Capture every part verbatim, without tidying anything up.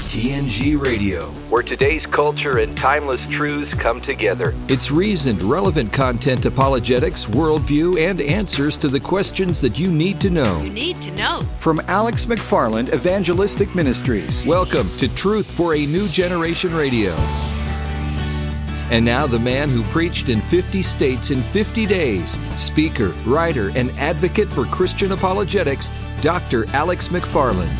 T N G Radio, where today's culture and timeless truths come together. It's reasoned, relevant content, apologetics, worldview, and answers to the questions that you need to know. You need to know. From Alex McFarland Evangelistic Ministries. Welcome to Truth for a New Generation Radio. And now the man who preached in fifty states in fifty days, speaker, writer, and advocate for Christian apologetics, Doctor Alex McFarland.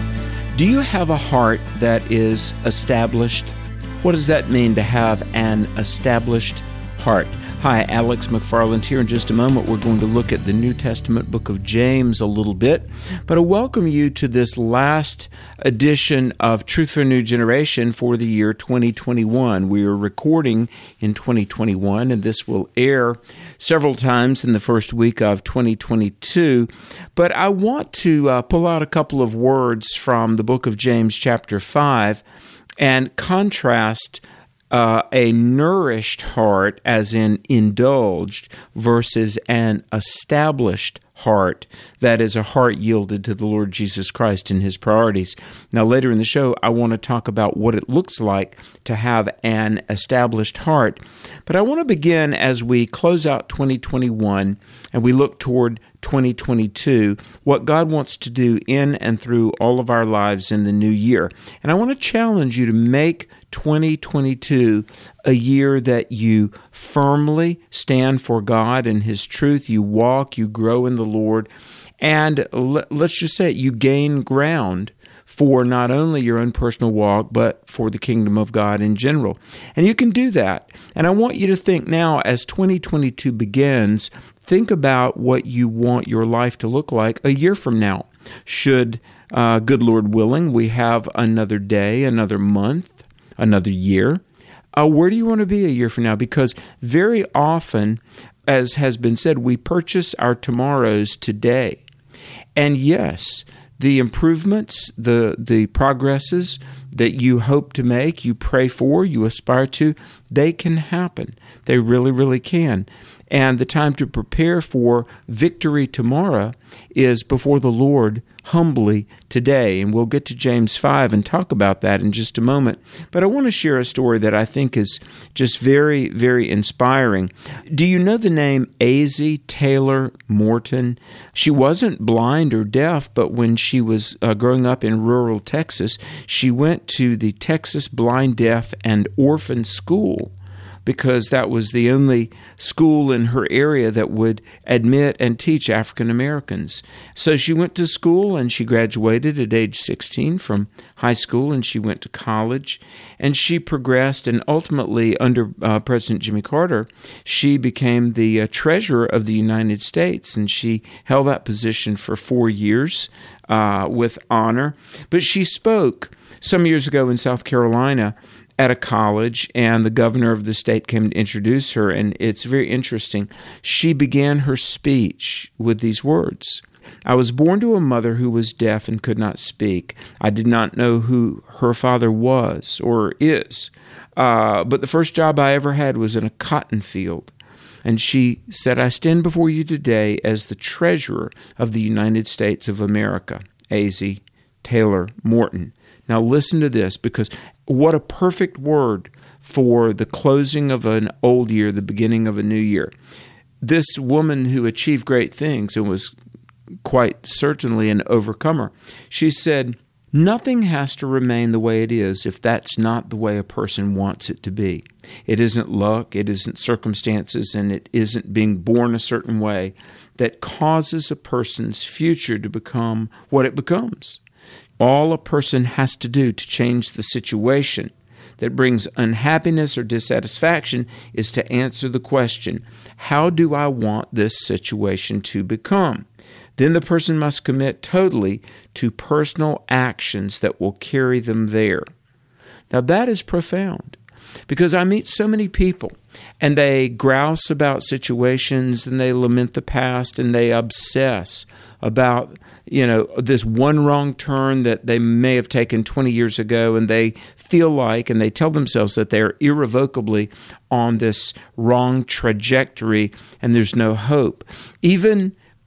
Do you have a heart that is established? What does that mean to have an established heart? Hi, Alex McFarland here. In just a moment, we're going to look at the New Testament book of James a little bit. But I welcome you to this last edition of Truth for a New Generation for the year twenty twenty-one. We are recording in twenty twenty-one, and this will air several times in the first week of twenty twenty-two. But I want to uh, pull out a couple of words from the book of James chapter five and contrast Uh, a nourished heart, as in indulged, versus an established heart, that is a heart yielded to the Lord Jesus Christ and His priorities. Now, later in the show, I want to talk about what it looks like to have an established heart. But I want to begin as we close out twenty twenty-one and we look toward twenty twenty-two, what God wants to do in and through all of our lives in the new year. And I want to challenge you to make twenty twenty-two a year that you firmly stand for God and His truth. You walk, you grow in the Lord, and let's just say it, you gain ground for not only your own personal walk, but for the kingdom of God in general. And you can do that. And I want you to think now, as twenty twenty-two begins, think about what you want your life to look like a year from now. Should, uh, good Lord willing, we have another day, another month, another year, uh, where do you want to be a year from now? Because very often, as has been said, we purchase our tomorrows today. And yes, the improvements, the the progresses that you hope to make, you pray for, you aspire to, they can happen. They really, really can. And the time to prepare for victory tomorrow is before the Lord humbly today. And we'll get to James five and talk about that in just a moment. But I want to share a story that I think is just very, very inspiring. Do you know the name Azie Taylor Morton? She wasn't blind or deaf, but when she was uh, growing up in rural Texas, she went to the Texas Blind, Deaf, and Orphan School, because that was the only school in her area that would admit and teach African Americans. So she went to school and she graduated at age sixteen from high school, and she went to college, and she progressed, and ultimately under uh, President Jimmy Carter, she became the uh, treasurer of the United States, and she held that position for four years uh, with honor. But she spoke some years ago in South Carolina at a college, and the governor of the state came to introduce her, and it's very interesting. She began her speech with these words: "I was born to a mother who was deaf and could not speak. I did not know who her father was or is, uh, but the first job I ever had was in a cotton field." And she said, "I stand before you today as the treasurer of the United States of America, Azie Taylor Morton." Now listen to this, because what a perfect word for the closing of an old year, the beginning of a new year. This woman who achieved great things and was quite certainly an overcomer, she said, "Nothing has to remain the way it is if that's not the way a person wants it to be. It isn't luck, it isn't circumstances, and it isn't being born a certain way that causes a person's future to become what it becomes. All a person has to do to change the situation that brings unhappiness or dissatisfaction is to answer the question, how do I want this situation to become? Then the person must commit totally to personal actions that will carry them there." Now that is profound, because I meet so many people, and they grouse about situations, and they lament the past, and they obsess about, you know, this one wrong turn that they may have taken twenty years ago, and they feel like, and they tell themselves that they're irrevocably on this wrong trajectory, and there's no hope. Even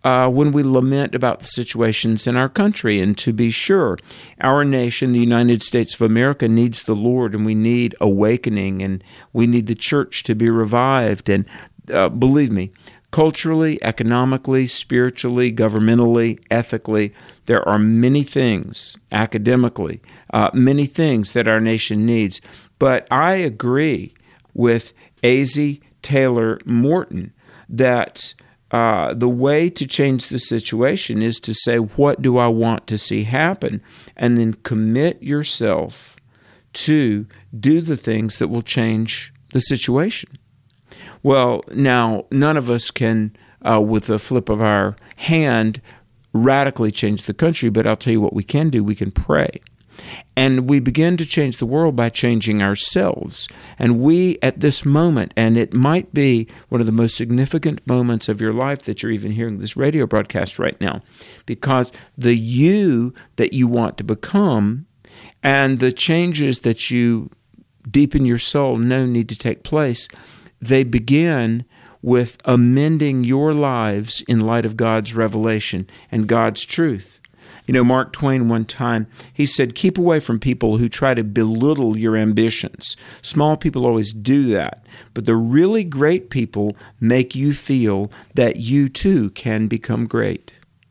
uh, when we lament about the situations in our country. And to be sure, our nation, the United States of America, needs the Lord, and we need awakening, and we need the church to be revived. And uh, believe me, culturally, economically, spiritually, governmentally, ethically, there are many things, academically, uh, many things that our nation needs. But I agree with A Z Taylor Morton that uh, the way to change the situation is to say, what do I want to see happen? And then commit yourself to do the things that will change the situation. Well, now, none of us can, uh, with a flip of our hand, radically change the country, but I'll tell you what we can do. We can pray. And we begin to change the world by changing ourselves. And we, at this moment, and it might be one of the most significant moments of your life that you're even hearing this radio broadcast right now, because the you that you want to become and the changes that you deep in your soul know need to take place, they begin with amending your lives in light of God's revelation and God's truth. You know, Mark Twain one time, he said, keep away from people who try to belittle your ambitions. Small people always do that. But the really great people make you feel that you too can become great,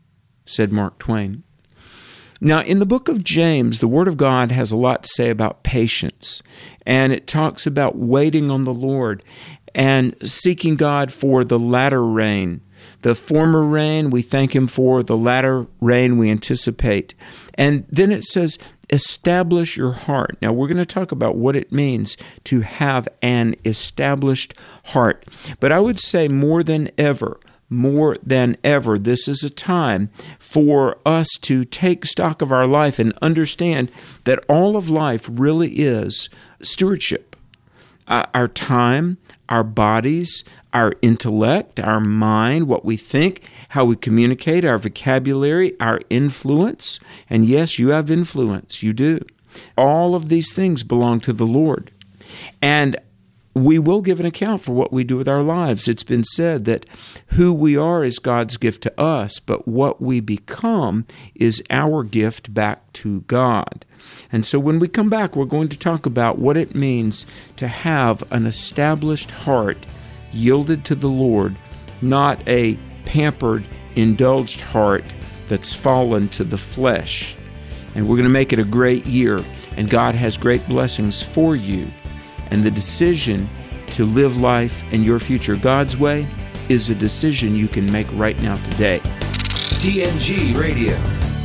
said Mark Twain. Now, in the book of James, the Word of God has a lot to say about patience. And it talks about waiting on the Lord and seeking God for the latter rain. The former rain we thank Him for, the latter rain we anticipate. And then it says, establish your heart. Now, we're going to talk about what it means to have an established heart. But I would say more than ever, more than ever, this is a time for us to take stock of our life and understand that all of life really is stewardship. Uh, our time, our bodies, our intellect, our mind, what we think, how we communicate, our vocabulary, our influence. And yes, you have influence. You do. All of these things belong to the Lord. And we will give an account for what we do with our lives. It's been said that who we are is God's gift to us, but what we become is our gift back to God. And so when we come back, we're going to talk about what it means to have an established heart yielded to the Lord, not a pampered, indulged heart that's fallen to the flesh. And we're going to make it a great year, and God has great blessings for you. And the decision to live life and your future God's way is a decision you can make right now today. T N G Radio.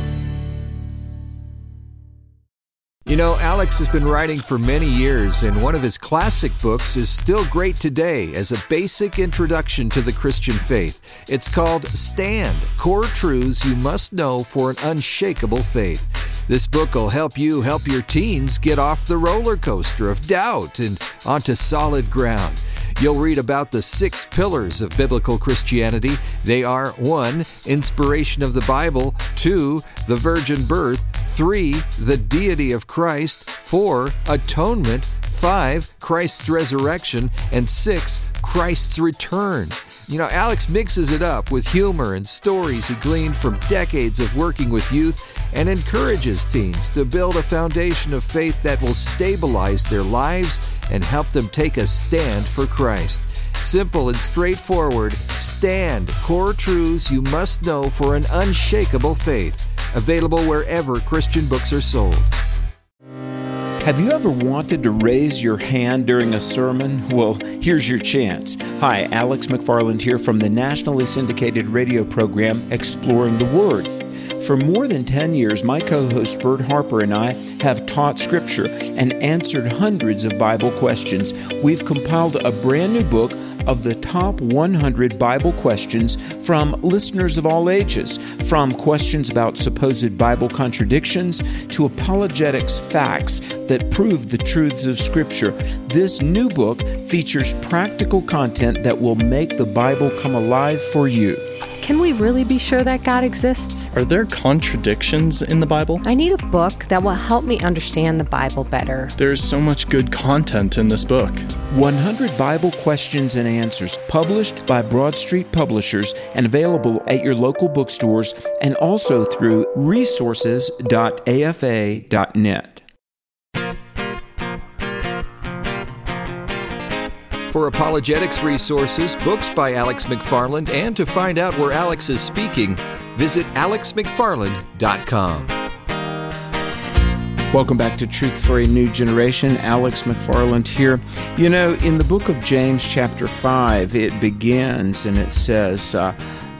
You know, Alex has been writing for many years, and one of his classic books is still great today as a basic introduction to the Christian faith. It's called Stand, Core Truths You Must Know for an Unshakable Faith. This book will help you help your teens get off the roller coaster of doubt and onto solid ground. You'll read about the six pillars of biblical Christianity. They are one, inspiration of the Bible, two, the virgin birth, three, the deity of Christ, four, atonement, five, Christ's resurrection, and six, Christ's return. You know, Alex mixes it up with humor and stories he gleaned from decades of working with youth and encourages teens to build a foundation of faith that will stabilize their lives and help them take a stand for Christ. Simple and straightforward, Stand, Core Truths You Must Know for an Unshakable Faith. Available wherever Christian books are sold. Have you ever wanted to raise your hand during a sermon? Well, here's your chance. Hi, Alex McFarland here from the nationally syndicated radio program Exploring the Word. For more than ten years, my co-host Bert Harper and I have taught Scripture and answered hundreds of Bible questions. We've compiled a brand new book of the top one hundred Bible questions from listeners of all ages, from questions about supposed Bible contradictions to apologetics facts that prove the truths of Scripture. This new book features practical content that will make the Bible come alive for you. can we really be sure that God exists? Are there contradictions in the Bible? I need a book that will help me understand the Bible better. There's so much good content in this book. one hundred Bible Questions and Answers, published by Broad Street Publishers and available at your local bookstores and also through resources dot a f a dot net. For apologetics resources, books by Alex McFarland, and to find out where Alex is speaking, visit alex mcfarland dot com. Welcome back to Truth for a New Generation. Alex McFarland here. You know, in the book of James chapter five, it begins and it says, uh,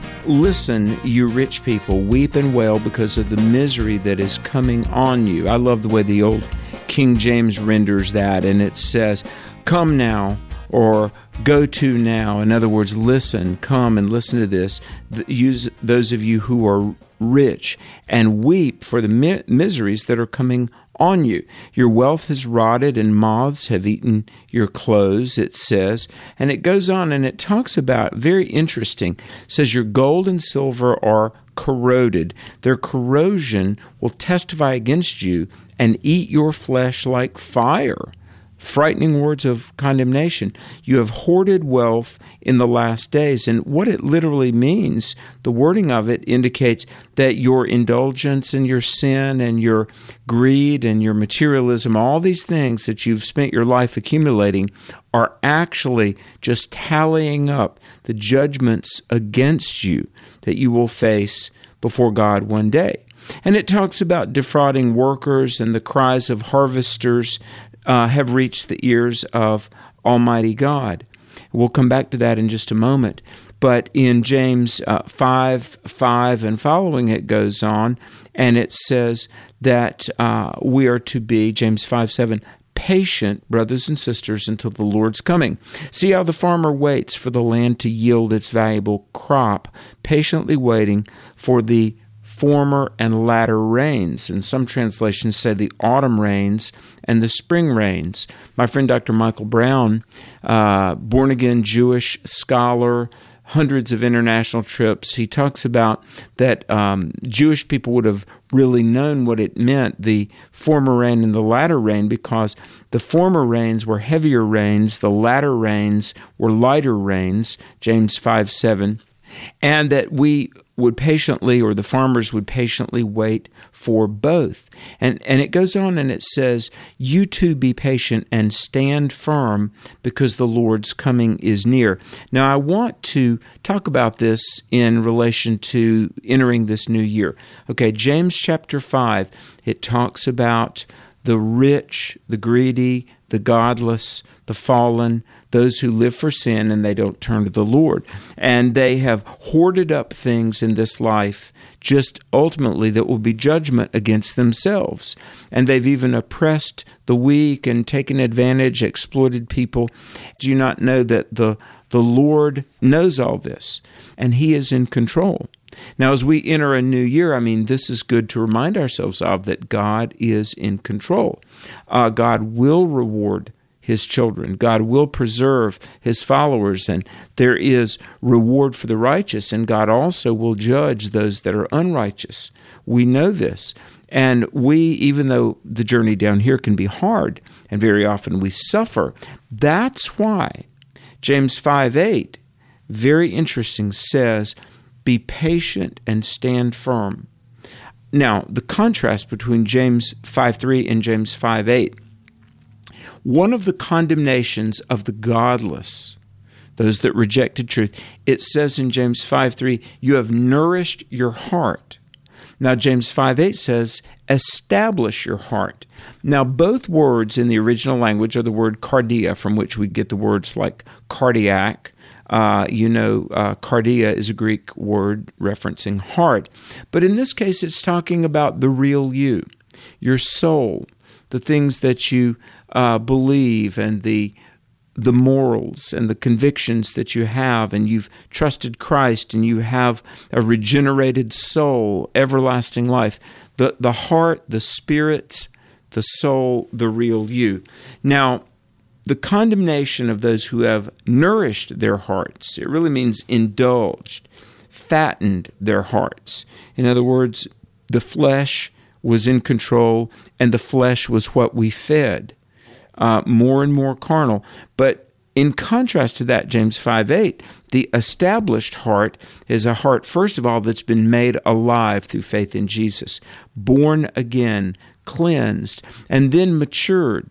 Listen, you rich people, weep and wail because of the misery that is coming on you. I love the way the old King James renders that, and it says, Come now, or go to now. In other words, listen, come and listen to this. Use those of you who are rich and weep for the mi- miseries that are coming on you. Your wealth has rotted and moths have eaten your clothes, it says. And it goes on and it talks about, very interesting, it says your gold and silver are corroded. Their corrosion will testify against you and eat your flesh like fire. Frightening words of condemnation. You have hoarded wealth in the last days. And what it literally means, the wording of it indicates that your indulgence and your sin and your greed and your materialism, all these things that you've spent your life accumulating, are actually just tallying up the judgments against you that you will face before God one day. And it talks about defrauding workers, and the cries of harvesters Uh, have reached the ears of Almighty God. We'll come back to that in just a moment. But in James uh, five, five and following, it goes on, and it says that uh, we are to be, James five, seven, patient, brothers and sisters, until the Lord's coming. See how the farmer waits for the land to yield its valuable crop, patiently waiting for the former and latter rains. And some translations say the autumn rains and the spring rains. My friend Doctor Michael Brown, uh, born-again Jewish scholar, hundreds of international trips, he talks about that um, Jewish people would have really known what it meant, the former rain and the latter rain, because the former rains were heavier rains, the latter rains were lighter rains, James five, seven, and that we would patiently, or the farmers would patiently wait for both. And and it goes on and it says, you too be patient and stand firm because the Lord's coming is near. Now I want to talk about this in relation to entering this new year. Okay, James chapter five, it talks about the rich, the greedy, the godless, the fallen, those who live for sin and they don't turn to the Lord. And they have hoarded up things in this life just ultimately that will be judgment against themselves. And they've even oppressed the weak and taken advantage, exploited people. Do you not know that the, the Lord knows all this and He is in control? Now, as we enter a new year, I mean, this is good to remind ourselves of, that God is in control. Uh, God will reward His children. God will preserve His followers, and there is reward for the righteous, and God also will judge those that are unrighteous. We know this. And we, even though the journey down here can be hard, and very often we suffer, that's why James five eight, very interesting, says, be patient and stand firm. Now, the contrast between James five three and James five eight, one of the condemnations of the godless, those that rejected truth, it says in James five three, you have nourished your heart. Now, James five eight says, establish your heart. Now, both words in the original language are the word cardia, from which we get the words like cardiac. Uh, you know, uh, cardia is a Greek word referencing heart. But in this case, it's talking about the real you, your soul, the things that you uh, believe, and the the morals and the convictions that you have, and you've trusted Christ, and you have a regenerated soul, everlasting life. The, the heart, the spirit, the soul, the real you. Now, the condemnation of those who have nourished their hearts, it really means indulged, fattened their hearts. In other words, the flesh was in control, and the flesh was what we fed, uh, more and more carnal. But in contrast to that, James five eight, the established heart is a heart, first of all, that's been made alive through faith in Jesus, born again, cleansed, and then matured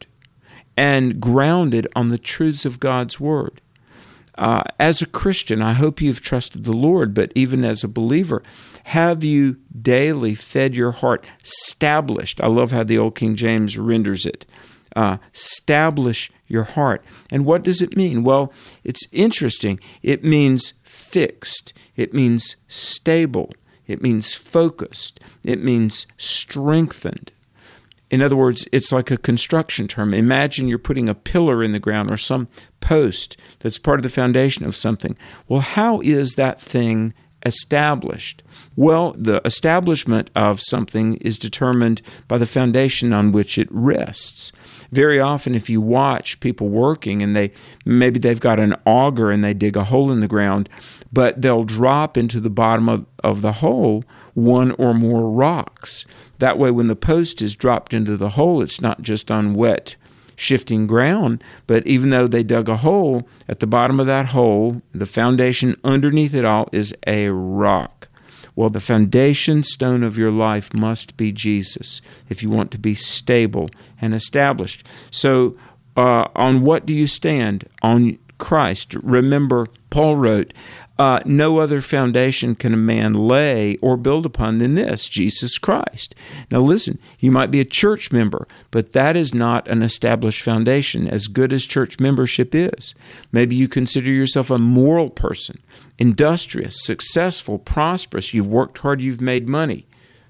and grounded on the truths of God's Word. Uh, as a Christian, I hope you've trusted the Lord, but even as a believer, have you daily fed your heart, established? I love how the old King James renders it. Uh, establish your heart. And what does it mean? Well, it's interesting. It means fixed. It means stable. It means focused. It means strengthened. In other words, it's like a construction term. Imagine you're putting a pillar in the ground or some post that's part of the foundation of something. Well, how is that thing established? Well, the establishment of something is determined by the foundation on which it rests. Very often, if you watch people working and they maybe they've got an auger and they dig a hole in the ground, but they'll drop into the bottom of, of the hole one or more rocks. That way, when the post is dropped into the hole, it's not just on wet, shifting ground, but even though they dug a hole, at the bottom of that hole, the foundation underneath it all is a rock. Well, the foundation stone of your life must be Jesus if you want to be stable and established. So, uh, on what do you stand? On Christ. Remember, Paul wrote, Uh, no other foundation can a man lay or build upon than this, Jesus Christ. Now listen, you might be a church member, but that is not an established foundation, as good as church membership is. Maybe you consider yourself a moral person, industrious, successful, prosperous. You've worked hard, you've made money.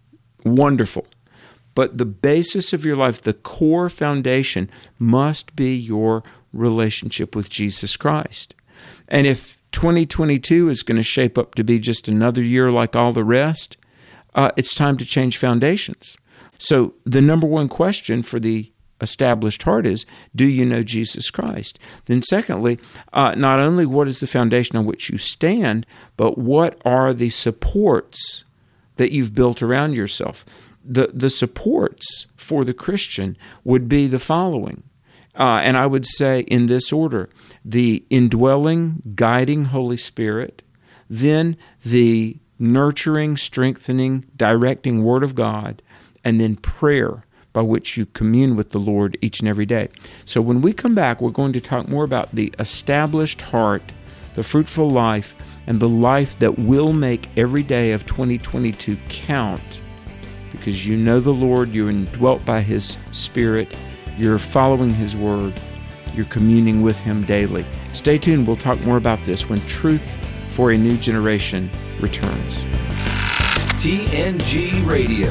Wonderful. But the basis of your life, the core foundation, must be your relationship with Jesus Christ. And if twenty twenty-two is going to shape up to be just another year like all the rest, uh, it's time to change foundations. So the number one question for the established heart is, do you know Jesus Christ? Then secondly, uh, not only what is the foundation on which you stand, but what are the supports that you've built around yourself? The, the supports for the Christian would be the following. Uh, and I would say in this order: the indwelling, guiding Holy Spirit, then the nurturing, strengthening, directing Word of God, and then prayer by which you commune with the Lord each and every day. So when we come back, we're going to talk more about the established heart, the fruitful life, and the life that will make every day of twenty twenty-two count, because you know the Lord, you're indwelt by His Spirit, you're following His Word, you're communing with Him daily. Stay tuned. We'll talk more about this when Truth for a New Generation returns. T N G Radio.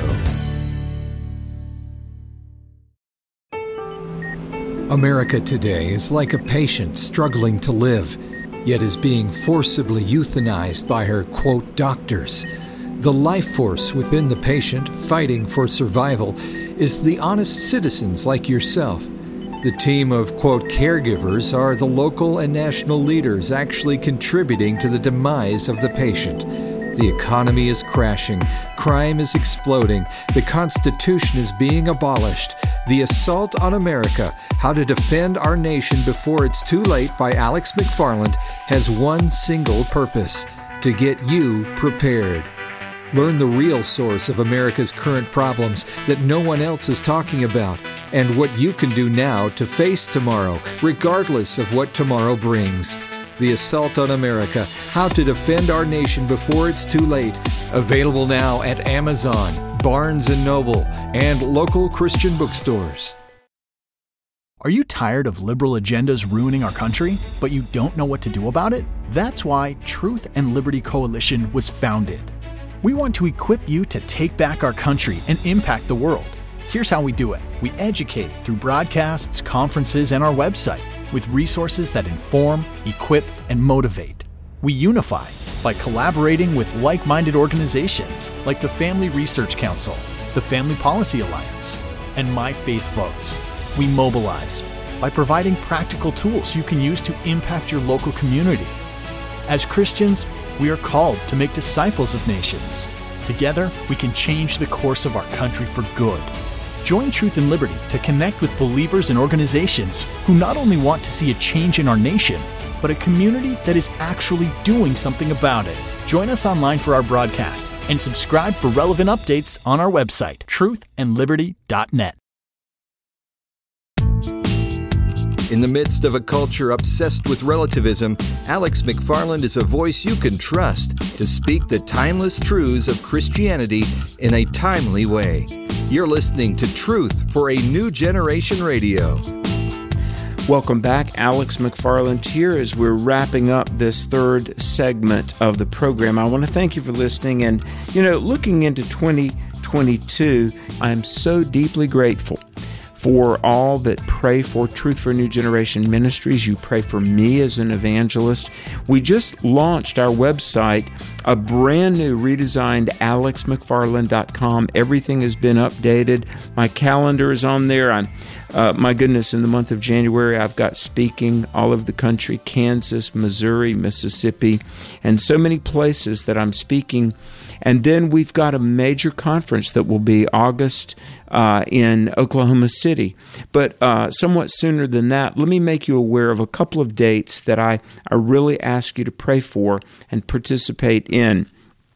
America today is like a patient struggling to live, yet is being forcibly euthanized by her, quote, doctors. The life force within the patient fighting for survival is the honest citizens like yourself. The team of, quote, caregivers are the local and national leaders actually contributing to the demise of the patient. The economy is crashing. Crime is exploding. The Constitution is being abolished. The Assault on America, How to Defend Our Nation Before It's Too Late by Alex McFarland has one single purpose: to get you prepared. Learn the real source of America's current problems that no one else is talking about, and what you can do now to face tomorrow, regardless of what tomorrow brings. The Assault on America, How to Defend Our Nation Before It's Too Late. Available now at Amazon, Barnes and Noble, and local Christian bookstores. Are you tired of liberal agendas ruining our country, but you don't know what to do about it? That's why Truth and Liberty Coalition was founded. We want to equip you to take back our country and impact the world. Here's how we do it. We educate through broadcasts, conferences, and our website with resources that inform, equip, and motivate. We unify by collaborating with like-minded organizations like the Family Research Council, the Family Policy Alliance, and My Faith Votes. We mobilize by providing practical tools you can use to impact your local community. As Christians, We are called to make disciples of nations. Together, we can change the course of our country for good. Join Truth and Liberty to connect with believers and organizations who not only want to see a change in our nation, but a community that is actually doing something about it. Join us online for our broadcast and subscribe for relevant updates on our website, truth and liberty dot net. In the midst of a culture obsessed with relativism, Alex McFarland is a voice you can trust to speak the timeless truths of Christianity in a timely way. You're listening to Truth for a New Generation Radio. Welcome back. Alex McFarland here as we're wrapping up this third segment of the program. I want to thank you for listening. And, you know, looking into twenty twenty-two, I'm so deeply grateful for all that pray for Truth for a New Generation Ministries. You pray for me as an evangelist. We just launched our website, a brand new redesigned alex mcfarland dot com. Everything has been updated. My calendar is on there. I'm, uh, my goodness, in the month of January, I've got speaking all over the country, Kansas, Missouri, Mississippi, and so many places that I'm speaking. And then we've got a major conference that will be August uh, in Oklahoma City. But uh, somewhat sooner than that, let me make you aware of a couple of dates that I, I really ask you to pray for and participate in.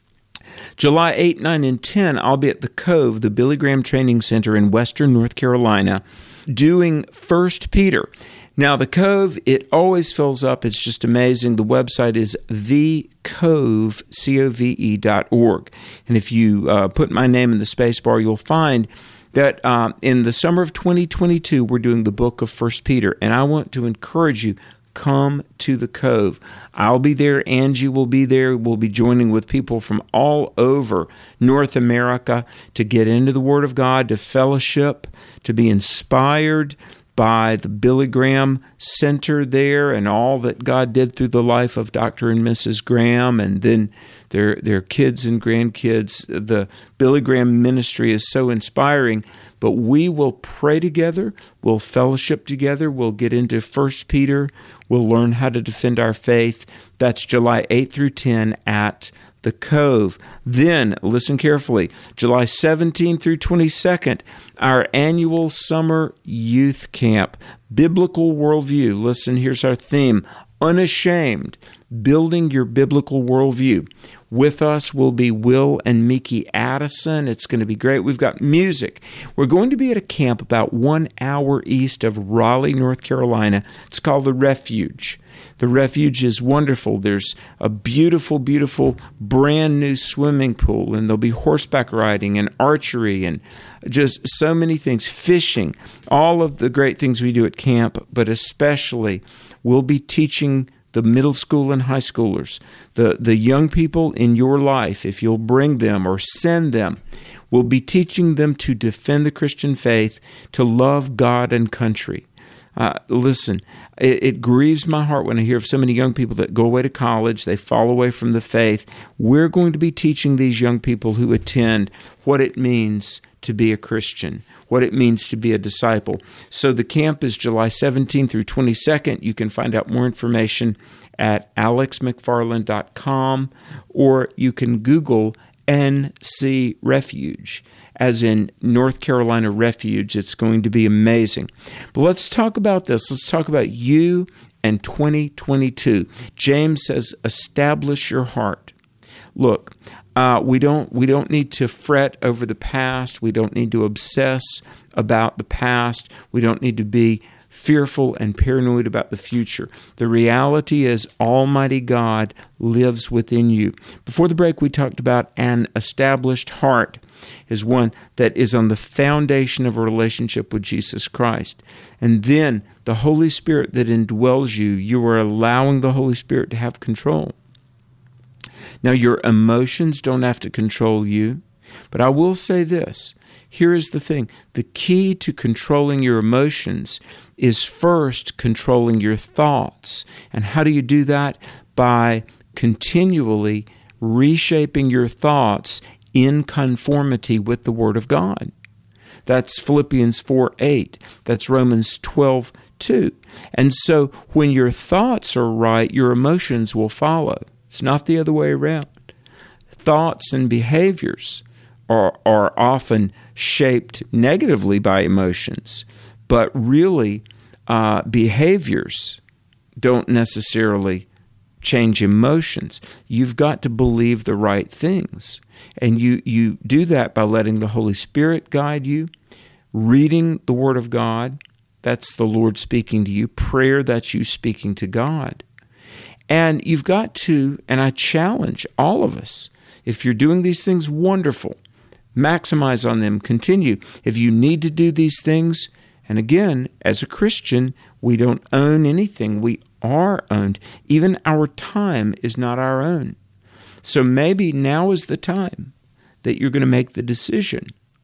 July eighth, nine, and ten, I'll be at the Cove, the Billy Graham Training Center in Western North Carolina, doing First Peter. Now, the Cove, it always fills up. It's just amazing. The website is the cove, C O V E dot org. And if you uh, put my name in the space bar, you'll find that uh, in the summer of twenty twenty-two, we're doing the book of First Peter. And I want to encourage you, come to the Cove. I'll be there. Angie will be there. We'll be joining with people from all over North America to get into the Word of God, to fellowship, to be inspired by the Billy Graham Center there and all that God did through the life of Doctor and Missus Graham, and then their their kids and grandkids. The Billy Graham ministry is so inspiring, but we will pray together, we'll fellowship together, we'll get into First Peter, we'll learn how to defend our faith. That's July eighth through tenth at the Cove. Then, listen carefully, July seventeenth through twenty-second, our annual summer youth camp, Biblical Worldview. Listen, here's our theme, Unashamed, Building Your Biblical Worldview. With us will be Will and Mickey Addison. It's going to be great. We've got music. We're going to be at a camp about one hour east of Raleigh, North Carolina. It's called The Refuge. The Refuge is wonderful. There's a beautiful, beautiful brand new swimming pool, and there'll be horseback riding and archery and just so many things, fishing, all of the great things we do at camp, but especially we'll be teaching the middle school and high schoolers, the, the young people in your life, if you'll bring them or send them, we'll be teaching them to defend the Christian faith, to love God and country. Uh, listen, it, it grieves my heart when I hear of so many young people that go away to college, they fall away from the faith. We're going to be teaching these young people who attend what it means to be a Christian, what it means to be a disciple. So the camp is July seventeenth through twenty-second. You can find out more information at alex mcfarland dot com, or you can Google N C Refuge, as in North Carolina Refuge. It's going to be amazing. But let's talk about this. Let's talk about you and twenty twenty-two. James says, establish your heart. Look, Uh, we don't we don't need to fret over the past. We don't need to obsess about the past. We don't need to be fearful and paranoid about the future. The reality is Almighty God lives within you. Before the break, we talked about an established heart is one that is on the foundation of a relationship with Jesus Christ. And then the Holy Spirit that indwells you, you are allowing the Holy Spirit to have control. Now, your emotions don't have to control you, but I will say this. Here is the thing. The key to controlling your emotions is first controlling your thoughts. And how do you do that? By continually reshaping your thoughts in conformity with the Word of God. That's Philippians four eight. That's Romans twelve two. And so when your thoughts are right, your emotions will follow. It's not the other way around. Thoughts and behaviors are, are often shaped negatively by emotions, but really uh, behaviors don't necessarily change emotions. You've got to believe the right things. And you, you do that by letting the Holy Spirit guide you, reading the Word of God, that's the Lord speaking to you, prayer, that's you speaking to God. And you've got to, and I challenge all of us, if you're doing these things, wonderful. Maximize on them, continue. If you need to do these things, and again, as a Christian, we don't own anything. We are owned. Even our time is not our own. So maybe now is the time that you're going to make the decision.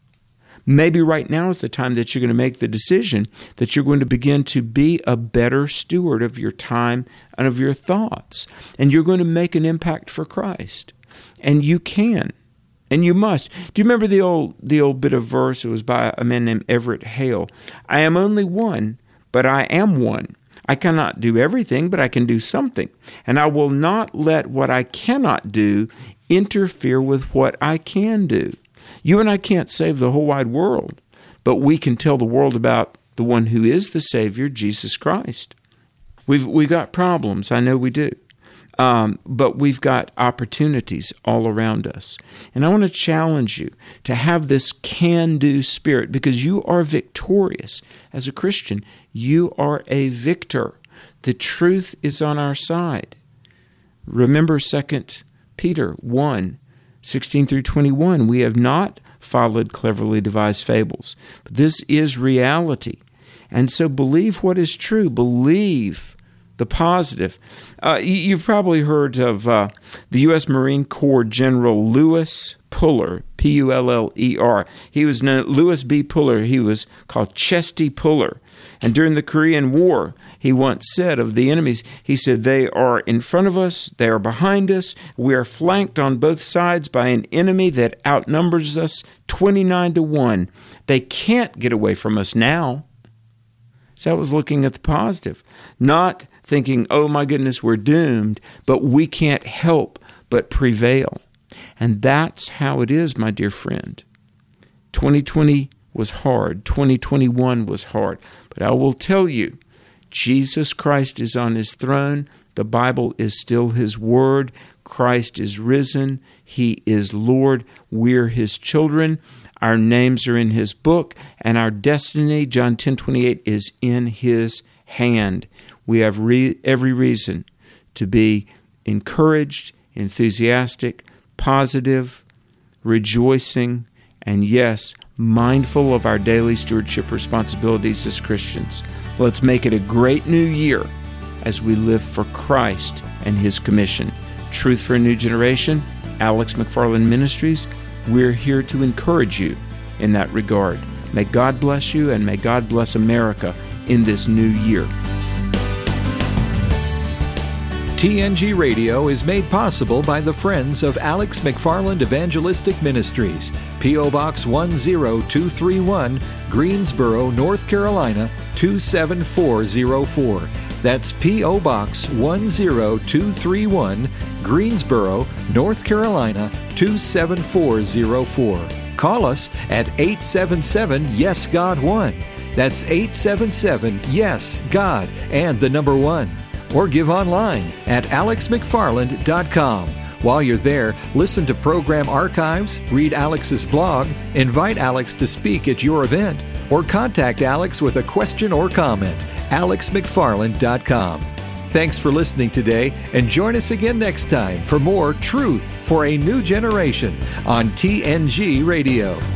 Maybe right now is the time that you're going to make the decision that you're going to begin to be a better steward of your time and of your thoughts. And you're going to make an impact for Christ. And you can. And you must. Do you remember the old the old bit of verse? It was by a man named Everett Hale. I am only one, but I am one. I cannot do everything, but I can do something. And I will not let what I cannot do interfere with what I can do. You and I can't save the whole wide world, but we can tell the world about the one who is the Savior, Jesus Christ. We've we got problems. I know we do. Um, but we've got opportunities all around us. And I want to challenge you to have this can-do spirit, because you are victorious. As a Christian, you are a victor. The truth is on our side. Remember Second Peter one, sixteen through twenty-one. We have not followed cleverly devised fables, but this is reality. And so believe what is true. Believe the positive. Uh, you've probably heard of uh, the U S Marine Corps General Lewis Puller, P U L L E R. He was known, Lewis B. Puller. He was called Chesty Puller. And during the Korean War, he once said of the enemies, he said, they are in front of us, they are behind us, we are flanked on both sides by an enemy that outnumbers us twenty-nine to one. They can't get away from us now. So that was looking at the positive, not thinking, oh my goodness, we're doomed, but we can't help but prevail. And that's how it is, my dear friend. twenty twenty was hard. twenty twenty-one was hard. But I will tell you, Jesus Christ is on his throne. The Bible is still his word. Christ is risen. He is Lord. We're his children. Our names are in his book, and our destiny, John ten twenty-eight, is in his hand. We have re- every reason to be encouraged, enthusiastic, positive, rejoicing, and yes, mindful of our daily stewardship responsibilities as Christians. Let's make it a great new year as we live for Christ and his commission. Truth for a New Generation, Alex McFarland Ministries. We're here to encourage you in that regard. May God bless you, and may God bless America in this new year. T N G Radio is made possible by the Friends of Alex McFarland Evangelistic Ministries, P O. Box one zero two three one, Greensboro, North Carolina two seven four zero four. That's P O. Box one zero two three one, Greensboro, North Carolina two seven four zero four. Call us at eight seven seven, yes God one. That's eight seven seven, yes God, and the number one. Or give online at alex mcfarland dot com. While you're there, listen to program archives, read Alex's blog, invite Alex to speak at your event, or contact Alex with a question or comment. alex mcfarland dot com. Thanks for listening today, and join us again next time for more Truth for a New Generation on T N G Radio.